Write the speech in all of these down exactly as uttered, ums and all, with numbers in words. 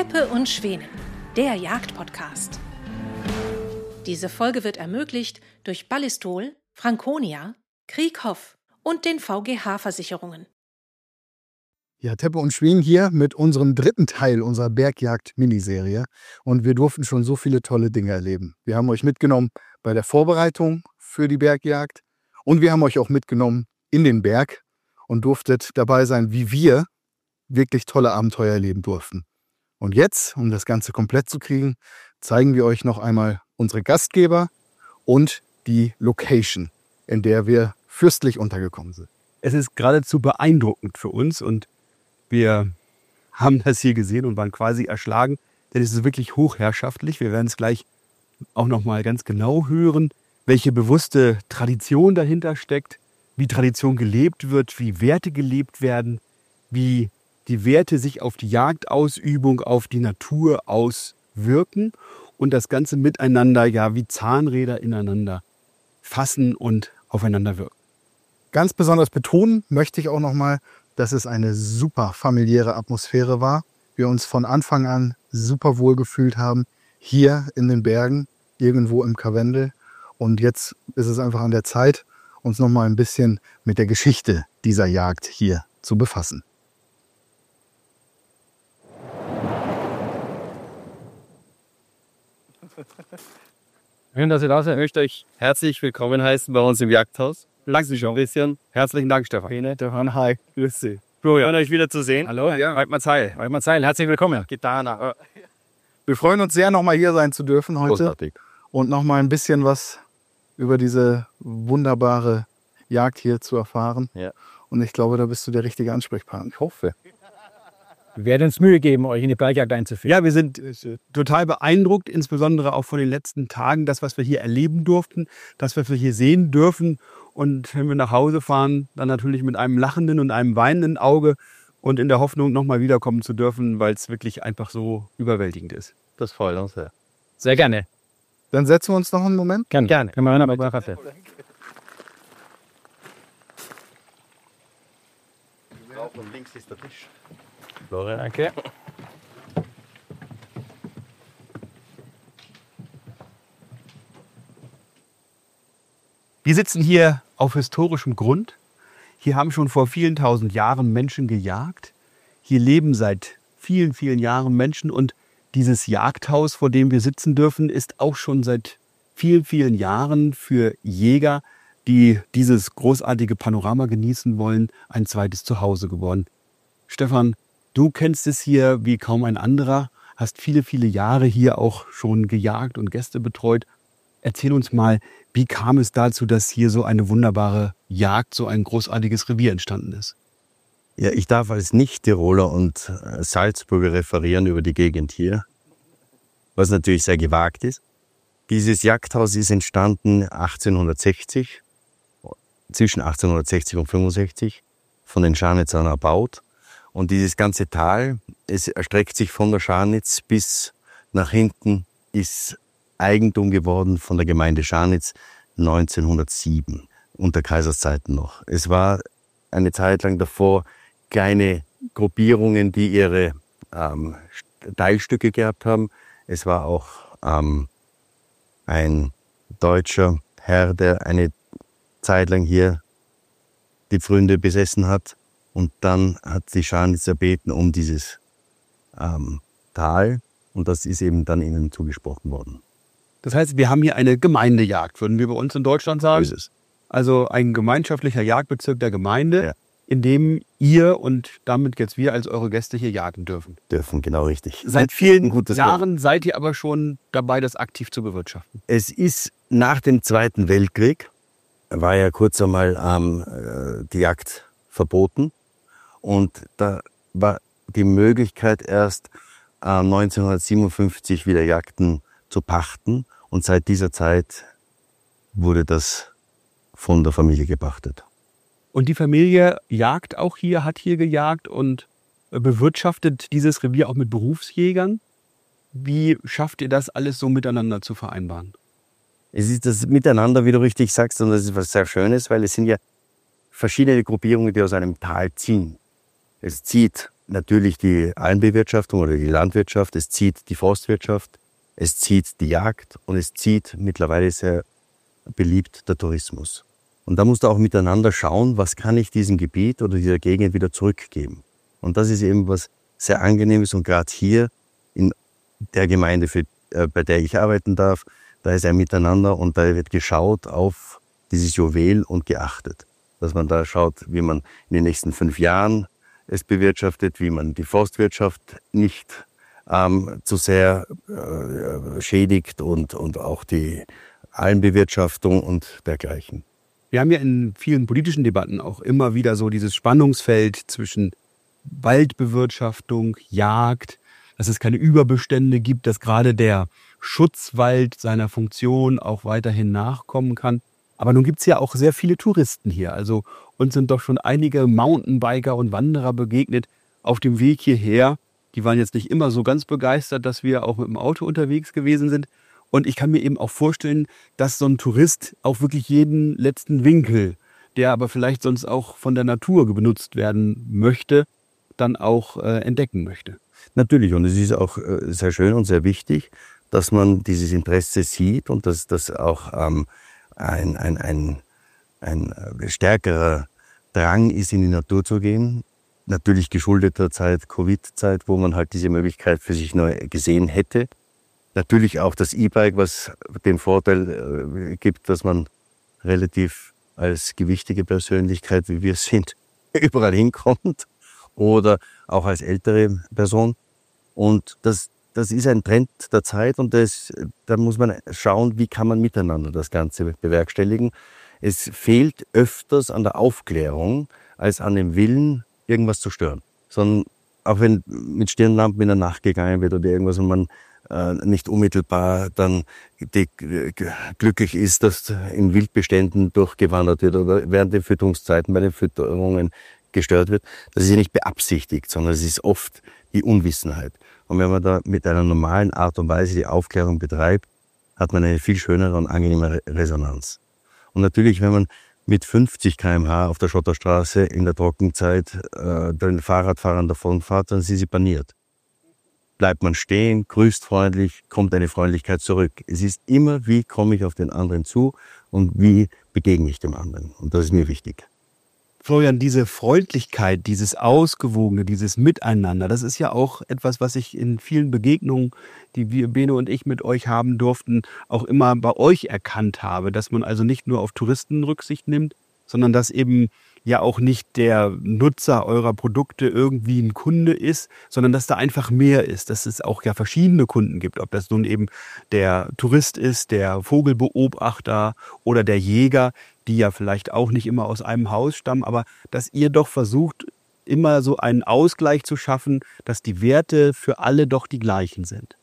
Teppe und Schwänen, der Jagdpodcast. Diese Folge wird ermöglicht durch Ballistol, Franconia, Krieghoff und den V G H-Versicherungen. Ja, Teppe und Schwänen hier mit unserem dritten Teil unserer Bergjagd-Miniserie. Und wir durften schon so viele tolle Dinge erleben. Wir haben euch mitgenommen bei der Vorbereitung für die Bergjagd und wir haben euch auch mitgenommen in den Berg und durftet dabei sein, wie wir wirklich tolle Abenteuer erleben durften. Und jetzt, um das Ganze komplett zu kriegen, zeigen wir euch noch einmal unsere Gastgeber und die Location, in der wir fürstlich untergekommen sind. Es ist geradezu beeindruckend für uns und wir haben das hier gesehen und waren quasi erschlagen, denn es ist wirklich hochherrschaftlich. Wir werden es gleich auch noch mal ganz genau hören, welche bewusste Tradition dahinter steckt, wie Tradition gelebt wird, wie Werte gelebt werden, wie die Werte sich auf die Jagdausübung, auf die Natur auswirken und das Ganze miteinander ja wie Zahnräder ineinander fassen und aufeinander wirken. Ganz besonders betonen möchte ich auch noch mal, dass es eine super familiäre Atmosphäre war. Wir uns von Anfang an super wohl gefühlt haben, hier in den Bergen, irgendwo im Karwendel. Und jetzt ist es einfach an der Zeit, uns noch mal ein bisschen mit der Geschichte dieser Jagd hier zu befassen. Schön, dass ihr da seid. Ich möchte euch herzlich willkommen heißen bei uns im Jagdhaus. Lang Sie schon, Christian. Herzlichen Dank, Stefan. Bene, Stefan, hi. Grüß Sie. Florian, euch wieder zu sehen. Hallo, ja. Waldmann Zeil. Waldmann Zeil, herzlich willkommen. Gitana. Wir freuen uns sehr, noch mal hier sein zu dürfen heute. Großartig. Und noch mal ein bisschen was über diese wunderbare Jagd hier zu erfahren. Ja. Und ich glaube, da bist du der richtige Ansprechpartner. Ich hoffe. Wir werden uns Mühe geben, euch in die Bergjagd einzuführen. Ja, wir sind total beeindruckt, insbesondere auch von den letzten Tagen, das, was wir hier erleben durften, das, was wir hier sehen dürfen. Und wenn wir nach Hause fahren, dann natürlich mit einem lachenden und einem weinenden Auge und in der Hoffnung, nochmal wiederkommen zu dürfen, weil es wirklich einfach so überwältigend ist. Das freut uns sehr. Sehr gerne. Dann setzen wir uns noch einen Moment. Gerne. Gerne. Können wir hören, aber Kaffee. Und links ist der Tisch. Florian. Danke. Wir sitzen hier auf historischem Grund. Hier haben schon vor vielen tausend Jahren Menschen gejagt. Hier leben seit vielen, vielen Jahren Menschen. Und dieses Jagdhaus, vor dem wir sitzen dürfen, ist auch schon seit vielen, vielen Jahren für Jäger, die dieses großartige Panorama genießen wollen, ein zweites Zuhause geworden. Stefan, du kennst es hier wie kaum ein anderer, hast viele, viele Jahre hier auch schon gejagt und Gäste betreut. Erzähl uns mal, wie kam es dazu, dass hier so eine wunderbare Jagd, so ein großartiges Revier entstanden ist? Ja, ich darf als Nicht-Tiroler und Salzburger referieren über die Gegend hier, was natürlich sehr gewagt ist. Dieses Jagdhaus ist entstanden achtzehnhundertsechzig, zwischen achtzehnhundertsechzig und fünfundsechzig, von den Scharnitzern erbaut. Und dieses ganze Tal, es erstreckt sich von der Scharnitz bis nach hinten, ist Eigentum geworden von der Gemeinde Scharnitz neunzehnhundertsieben, unter Kaiserszeiten noch. Es war eine Zeit lang davor kleine Gruppierungen, die ihre ähm, Teilstücke gehabt haben. Es war auch ähm, ein deutscher Herr, der eine Zeit lang hier die Pfründe besessen hat. Und dann hat die Scharnitz erbeten um dieses ähm, Tal. Und das ist eben dann ihnen zugesprochen worden. Das heißt, wir haben hier eine Gemeindejagd, würden wir bei uns in Deutschland sagen. So ist es. Also ein gemeinschaftlicher Jagdbezirk der Gemeinde, Ja. in dem ihr und damit jetzt wir als eure Gäste hier jagen dürfen. Dürfen, genau richtig. Seit vielen Ein gutes Jahren seid ihr aber schon dabei, das aktiv zu bewirtschaften. Es ist nach dem Zweiten Weltkrieg, war ja kurz einmal ähm, die Jagd verboten. Und da war die Möglichkeit erst äh, neunzehnhundertsiebenundfünfzig wieder Jagden zu pachten. Und seit dieser Zeit wurde das von der Familie gepachtet. Und die Familie jagt auch hier, hat hier gejagt und bewirtschaftet dieses Revier auch mit Berufsjägern. Wie schafft ihr das alles so miteinander zu vereinbaren? Es ist das Miteinander, wie du richtig sagst, und das ist was sehr Schönes, weil es sind ja verschiedene Gruppierungen, die aus einem Tal ziehen. Es zieht natürlich die Almbewirtschaftung oder die Landwirtschaft, es zieht die Forstwirtschaft, es zieht die Jagd und es zieht mittlerweile sehr beliebt der Tourismus. Und da musst du auch miteinander schauen, was kann ich diesem Gebiet oder dieser Gegend wieder zurückgeben. Und das ist eben was sehr Angenehmes. Und gerade hier in der Gemeinde, für, äh, bei der ich arbeiten darf, da ist ein Miteinander und da wird geschaut auf dieses Juwel und geachtet. Dass man da schaut, wie man in den nächsten fünf Jahren es bewirtschaftet, wie man die Forstwirtschaft nicht ähm, zu sehr äh, schädigt und, und auch die Almbewirtschaftung und dergleichen. Wir haben ja in vielen politischen Debatten auch immer wieder so dieses Spannungsfeld zwischen Waldbewirtschaftung, Jagd, dass es keine Überbestände gibt, dass gerade der Schutzwald seiner Funktion auch weiterhin nachkommen kann. Aber nun gibt es ja auch sehr viele Touristen hier. Also uns sind doch schon einige Mountainbiker und Wanderer begegnet auf dem Weg hierher. Die waren jetzt nicht immer so ganz begeistert, dass wir auch mit dem Auto unterwegs gewesen sind. Und ich kann mir eben auch vorstellen, dass so ein Tourist auch wirklich jeden letzten Winkel, der aber vielleicht sonst auch von der Natur benutzt werden möchte, dann auch äh, entdecken möchte. Natürlich, und es ist auch äh, sehr schön und sehr wichtig, dass man dieses Interesse sieht und dass das auch ähm, ein, ein, ein, ein stärkerer Drang ist, in die Natur zu gehen. Natürlich geschuldet der Zeit, Covid-Zeit, wo man halt diese Möglichkeit für sich neu gesehen hätte. Natürlich auch das E-Bike, was den Vorteil äh, gibt, dass man relativ als gewichtige Persönlichkeit, wie wir sind, überall hinkommt. Oder auch als ältere Person. Und das, das ist ein Trend der Zeit und das, da muss man schauen, wie kann man miteinander das Ganze bewerkstelligen. Es fehlt öfters an der Aufklärung als an dem Willen, irgendwas zu stören. Sondern auch wenn mit Stirnlampen in der Nacht gegangen wird oder irgendwas und man äh, nicht unmittelbar dann die, äh, glücklich ist, dass in Wildbeständen durchgewandert wird oder während den Fütterungszeiten bei den Fütterungen gestört wird, das ist ja nicht beabsichtigt, sondern es ist oft die Unwissenheit. Und wenn man da mit einer normalen Art und Weise die Aufklärung betreibt, hat man eine viel schönere und angenehmere Resonanz. Und natürlich, wenn man mit fünfzig Kilometer pro Stunde auf der Schotterstraße in der Trockenzeit äh, den Fahrradfahrern davonfährt, dann sind sie paniert. Bleibt man stehen, grüßt freundlich, kommt eine Freundlichkeit zurück. Es ist immer, wie komme ich auf den anderen zu und wie begegne ich dem anderen. Und das ist mir wichtig. Florian, diese Freundlichkeit, dieses Ausgewogene, dieses Miteinander, das ist ja auch etwas, was ich in vielen Begegnungen, die wir, Beno und ich, mit euch haben durften, auch immer bei euch erkannt habe, dass man also nicht nur auf Touristen Rücksicht nimmt, sondern dass eben ja auch nicht der Nutzer eurer Produkte irgendwie ein Kunde ist, sondern dass da einfach mehr ist, dass es auch ja verschiedene Kunden gibt, ob das nun eben der Tourist ist, der Vogelbeobachter oder der Jäger, die ja vielleicht auch nicht immer aus einem Haus stammen, aber dass ihr doch versucht, immer so einen Ausgleich zu schaffen, dass die Werte für alle doch die gleichen sind.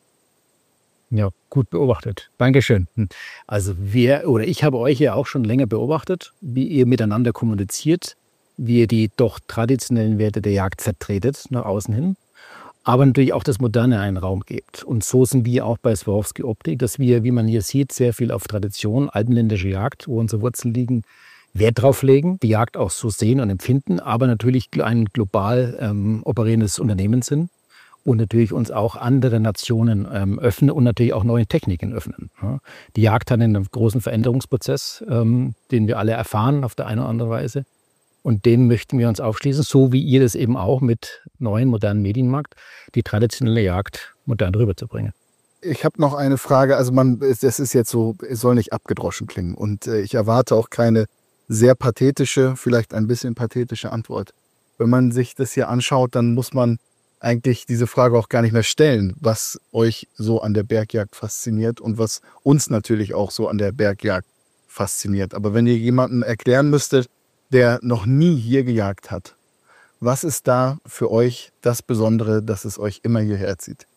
Ja, gut beobachtet. Dankeschön. Also wir oder ich habe euch ja auch schon länger beobachtet, wie ihr miteinander kommuniziert, wie ihr die doch traditionellen Werte der Jagd vertretet nach außen hin, aber natürlich auch das Moderne einen Raum gebt. Und so sind wir auch bei Swarovski Optik, dass wir, wie man hier sieht, sehr viel auf Tradition, alpenländische Jagd, wo unsere Wurzeln liegen, Wert drauf legen, die Jagd auch so sehen und empfinden, aber natürlich ein global ähm, operierendes Unternehmen sind. Und natürlich uns auch andere Nationen ähm, öffnen und natürlich auch neue Techniken öffnen. Ja. Die Jagd hat einen großen Veränderungsprozess, ähm, den wir alle erfahren auf der eine oder andere Weise. Und den möchten wir uns aufschließen, so wie ihr das eben auch mit neuen, modernen Medienmarkt, die traditionelle Jagd modern rüberzubringen. Ich habe noch eine Frage. Also man, das ist jetzt so, es soll nicht abgedroschen klingen. Und äh, ich erwarte auch keine sehr pathetische, vielleicht ein bisschen pathetische Antwort. Wenn man sich das hier anschaut, dann muss man eigentlich diese Frage auch gar nicht mehr stellen, was euch so an der Bergjagd fasziniert und was uns natürlich auch so an der Bergjagd fasziniert. Aber wenn ihr jemandem erklären müsstet, der noch nie hier gejagt hat, was ist da für euch das Besondere, dass es euch immer hierher zieht?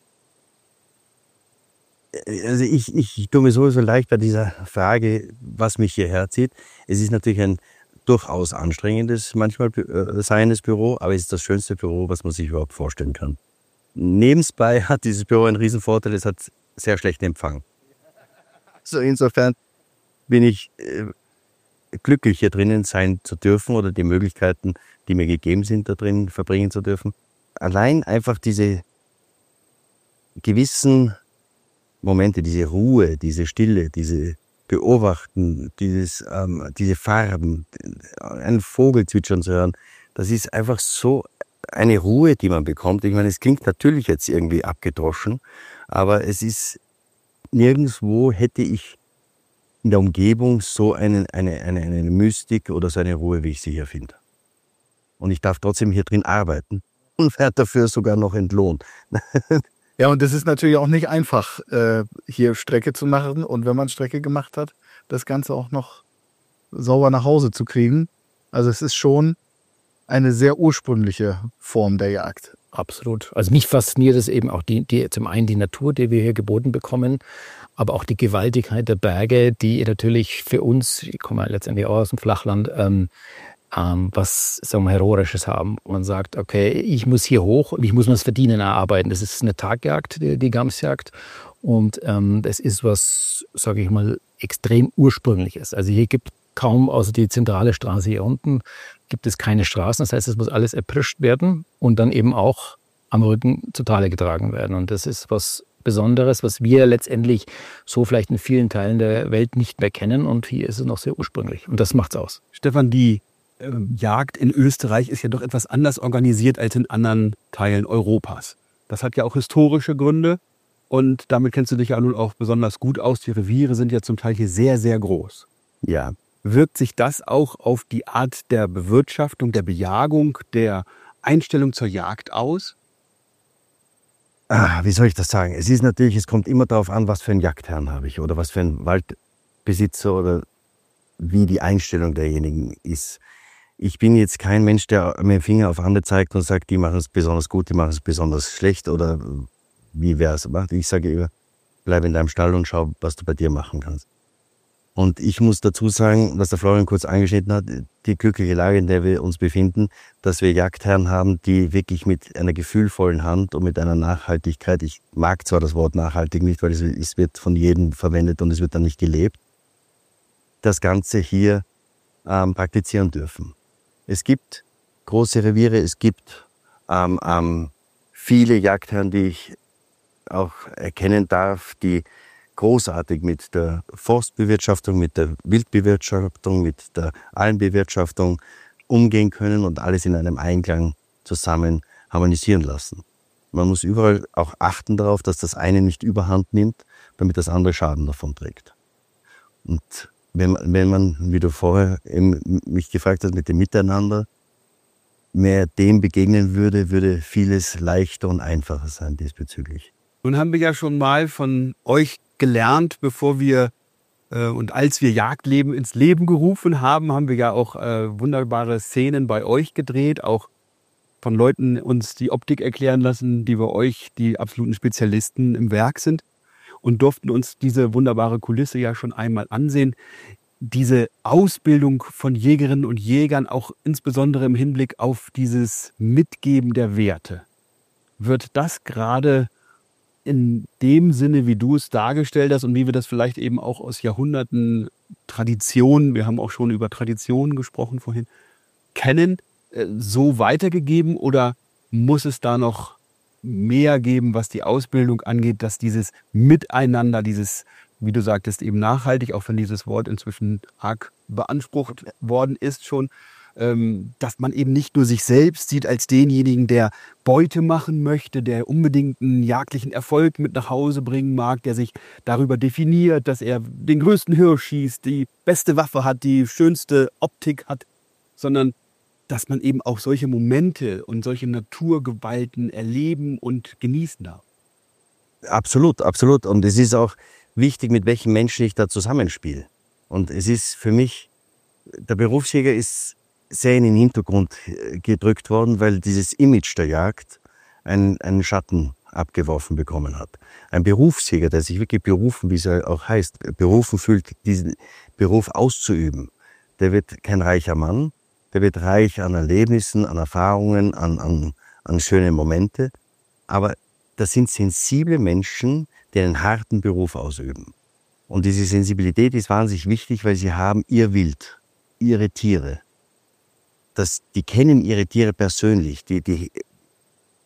Also ich, ich tue mir sowieso leicht bei dieser Frage, was mich hierher zieht. Es ist natürlich ein durchaus anstrengendes, manchmal äh, seiendes Büro, aber es ist das schönste Büro, was man sich überhaupt vorstellen kann. Nebenbei hat dieses Büro einen riesen Vorteil, es hat sehr schlechten Empfang. So insofern bin ich äh, glücklich, hier drinnen sein zu dürfen oder die Möglichkeiten, die mir gegeben sind, da drin verbringen zu dürfen. allein einfach diese gewissen Momente, diese Ruhe, diese Stille, diese Beobachten, dieses, ähm, diese Farben, einen Vogel zwitschern zu hören, das ist einfach so eine Ruhe, die man bekommt. Ich meine, es klingt natürlich jetzt irgendwie abgedroschen, aber es ist nirgendwo hätte ich in der Umgebung so eine, eine, eine, eine Mystik oder so eine Ruhe, wie ich sie hier finde. Und ich darf trotzdem hier drin arbeiten und werde dafür sogar noch entlohnt. Ja, und das ist natürlich auch nicht einfach, äh, hier Strecke zu machen und wenn man Strecke gemacht hat, das Ganze auch noch sauber nach Hause zu kriegen. Also es ist schon eine sehr ursprüngliche Form der Jagd. Absolut. Also mich fasziniert es eben auch die, die, zum einen die Natur, die wir hier geboten bekommen, aber auch die Gewaltigkeit der Berge, die natürlich für uns, ich komme letztendlich auch aus dem Flachland, ähm, ähm, was sagen wir, Heroisches haben. Man sagt, okay, ich muss hier hoch und ich muss mir das Verdienen erarbeiten. Das ist eine Tagjagd, die, die Gamsjagd. Und ähm, das ist was, sage ich mal, extrem Ursprüngliches. Also hier gibt kaum, außer die zentrale Straße hier unten, gibt es keine Straßen. Das heißt, es muss alles erprischt werden und dann eben auch am Rücken zu Tale getragen werden. Und das ist was Besonderes, was wir letztendlich so vielleicht in vielen Teilen der Welt nicht mehr kennen. Und hier ist es noch sehr ursprünglich. Und das macht's aus. Stefan, die äh, Jagd in Österreich ist ja doch etwas anders organisiert als in anderen Teilen Europas. Das hat ja auch historische Gründe. Und damit kennst du dich ja nun auch besonders gut aus. Die Reviere sind ja zum Teil hier sehr, sehr groß. Ja. Wirkt sich das auch auf die Art der Bewirtschaftung, der Bejagung, der Einstellung zur Jagd aus? Ah, wie soll ich das sagen? Es ist natürlich, es kommt immer darauf an, was für einen Jagdherrn habe ich oder was für einen Waldbesitzer oder wie die Einstellung derjenigen ist. Ich bin jetzt kein Mensch, der mit dem Finger auf andere zeigt und sagt, die machen es besonders gut, die machen es besonders schlecht oder wie wär's. Ich sage immer, bleib in deinem Stall und schau, was du bei dir machen kannst. Und ich muss dazu sagen, was der Florian kurz angeschnitten hat, die glückliche Lage, in der wir uns befinden, dass wir Jagdherren haben, die wirklich mit einer gefühlvollen Hand und mit einer Nachhaltigkeit, ich mag zwar das Wort nachhaltig nicht, weil es, es wird von jedem verwendet und es wird dann nicht gelebt, das Ganze hier ähm, praktizieren dürfen. Es gibt große Reviere, es gibt ähm, ähm, viele Jagdherren, die ich auch erkennen darf, die großartig mit der Forstbewirtschaftung, mit der Wildbewirtschaftung, mit der Almbewirtschaftung umgehen können und alles in einem Einklang zusammen harmonisieren lassen. Man muss überall auch achten darauf, dass das eine nicht überhand nimmt, damit das andere Schaden davon trägt. Und wenn, wenn man, wie du vorher eben mich gefragt hast, mit dem Miteinander mehr dem begegnen würde, würde vieles leichter und einfacher sein diesbezüglich. Nun haben wir ja schon mal von euch gelernt, bevor wir äh, und als wir Jagdleben ins Leben gerufen haben, haben wir ja auch äh, wunderbare Szenen bei euch gedreht, auch von Leuten uns die Optik erklären lassen, die bei euch die absoluten Spezialisten im Werk sind und durften uns diese wunderbare Kulisse ja schon einmal ansehen. Diese Ausbildung von Jägerinnen und Jägern, auch insbesondere im Hinblick auf dieses Mitgeben der Werte, wird das gerade in dem Sinne, wie du es dargestellt hast und wie wir das vielleicht eben auch aus Jahrhunderten Traditionen, wir haben auch schon über Traditionen gesprochen vorhin, kennen, so weitergegeben oder muss es da noch mehr geben, was die Ausbildung angeht, dass dieses Miteinander, dieses, wie du sagtest, eben nachhaltig, auch wenn dieses Wort inzwischen arg beansprucht worden ist schon, dass man eben nicht nur sich selbst sieht als denjenigen, der Beute machen möchte, der unbedingt einen jagdlichen Erfolg mit nach Hause bringen mag, der sich darüber definiert, dass er den größten Hirsch schießt, die beste Waffe hat, die schönste Optik hat, sondern dass man eben auch solche Momente und solche Naturgewalten erleben und genießen darf. Absolut, absolut. Und es ist auch wichtig, mit welchen Menschen ich da zusammenspiele. Und es ist für mich, der Berufsjäger ist sehr in den Hintergrund gedrückt worden, weil dieses Image der Jagd einen, einen Schatten abgeworfen bekommen hat. Ein Berufsjäger, der sich wirklich berufen, wie es ja auch heißt, berufen fühlt, diesen Beruf auszuüben, der wird kein reicher Mann, der wird reich an Erlebnissen, an Erfahrungen, an, an, an schöne Momente, aber das sind sensible Menschen, die einen harten Beruf ausüben. Und diese Sensibilität ist wahnsinnig wichtig, weil sie haben ihr Wild, ihre Tiere. Das, die kennen ihre Tiere persönlich, die, die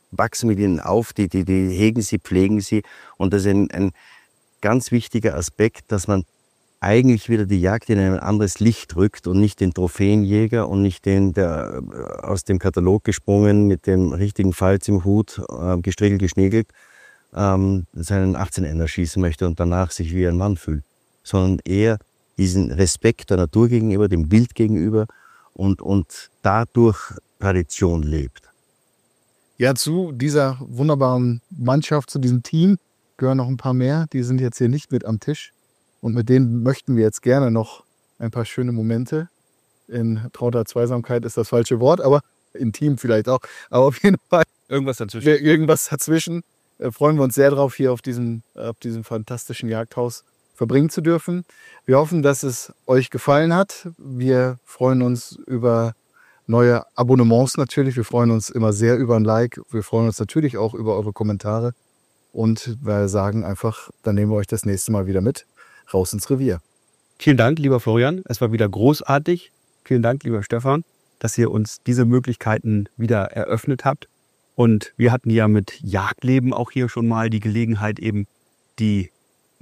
wachsen mit ihnen auf, die, die, die hegen sie, pflegen sie. Und das ist ein, ein ganz wichtiger Aspekt, dass man eigentlich wieder die Jagd in ein anderes Licht rückt und nicht den Trophäenjäger und nicht den, der aus dem Katalog gesprungen, mit dem richtigen Falz im Hut, äh, gestriegelt, geschnägelt, ähm, seinen achtzehn-Ender schießen möchte und danach sich wie ein Mann fühlt. Sondern eher diesen Respekt der Natur gegenüber, dem Wild gegenüber und, und dadurch Tradition lebt. Ja, zu dieser wunderbaren Mannschaft, zu diesem Team gehören noch ein paar mehr. Die sind jetzt hier nicht mit am Tisch. Und mit denen möchten wir jetzt gerne noch ein paar schöne Momente. In trauter Zweisamkeit ist das falsche Wort, aber intim vielleicht auch. Aber auf jeden Fall Irgendwas dazwischen. irgendwas dazwischen. Äh, freuen wir uns sehr drauf, hier auf diesem, auf diesem fantastischen Jagdhaus verbringen zu dürfen. Wir hoffen, dass es euch gefallen hat. Wir freuen uns über neue Abonnements natürlich. Wir freuen uns immer sehr über ein Like. Wir freuen uns natürlich auch über eure Kommentare. Und wir sagen einfach, dann nehmen wir euch das nächste Mal wieder mit. Raus ins Revier. Vielen Dank, lieber Florian. Es war wieder großartig. Vielen Dank, lieber Stefan, dass ihr uns diese Möglichkeiten wieder eröffnet habt. Und wir hatten ja mit Jagdleben auch hier schon mal die Gelegenheit, eben die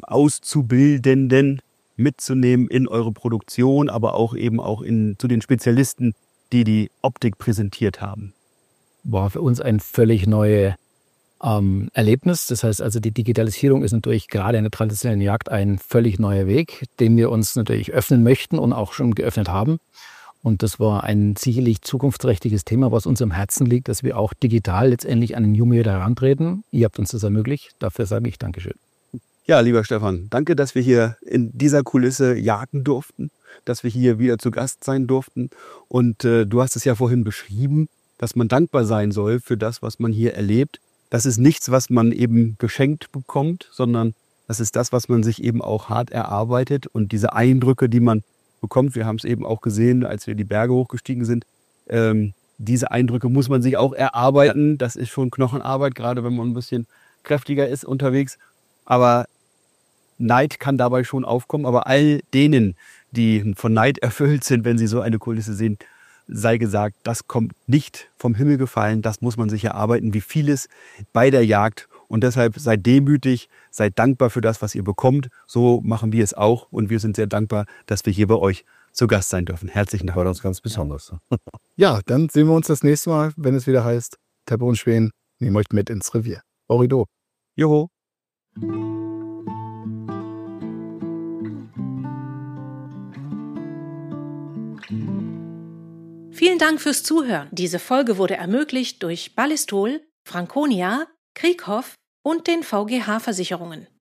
Auszubildenden mitzunehmen in eure Produktion, aber auch eben auch in, zu den Spezialisten, die die Optik präsentiert haben. War für uns ein völlig neues ähm, Erlebnis. Das heißt also, die Digitalisierung ist natürlich gerade in der traditionellen Jagd ein völlig neuer Weg, den wir uns natürlich öffnen möchten und auch schon geöffnet haben. Und das war ein sicherlich zukunftsträchtiges Thema, was uns am Herzen liegt, dass wir auch digital letztendlich an den Jumio herantreten. Ihr habt uns das ermöglicht. Dafür sage ich Dankeschön. Ja, lieber Stefan, danke, dass wir hier in dieser Kulisse jagen durften, dass wir hier wieder zu Gast sein durften. Und äh, du hast es ja vorhin beschrieben, dass man dankbar sein soll für das, was man hier erlebt. Das ist nichts, was man eben geschenkt bekommt, sondern das ist das, was man sich eben auch hart erarbeitet. Und diese Eindrücke, die man bekommt, wir haben es eben auch gesehen, als wir die Berge hochgestiegen sind, ähm, diese Eindrücke muss man sich auch erarbeiten. Das ist schon Knochenarbeit, gerade wenn man ein bisschen kräftiger ist unterwegs. Aber Neid kann dabei schon aufkommen. Aber all denen, die von Neid erfüllt sind, wenn sie so eine Kulisse sehen, sei gesagt, das kommt nicht vom Himmel gefallen, das muss man sich erarbeiten, wie vieles bei der Jagd. Und deshalb seid demütig, seid dankbar für das, was ihr bekommt. So machen wir es auch und wir sind sehr dankbar, dass wir hier bei euch zu Gast sein dürfen. Herzlichen Dank. Das war uns ganz besonders. Ja, dann sehen wir uns das nächste Mal, wenn es wieder heißt, Teppe und Schweden nehmen euch mit ins Revier. Orido. Joho. Vielen Dank fürs Zuhören. Diese Folge wurde ermöglicht durch Ballistol, Franconia, Krieghoff und den V G H Versicherungen.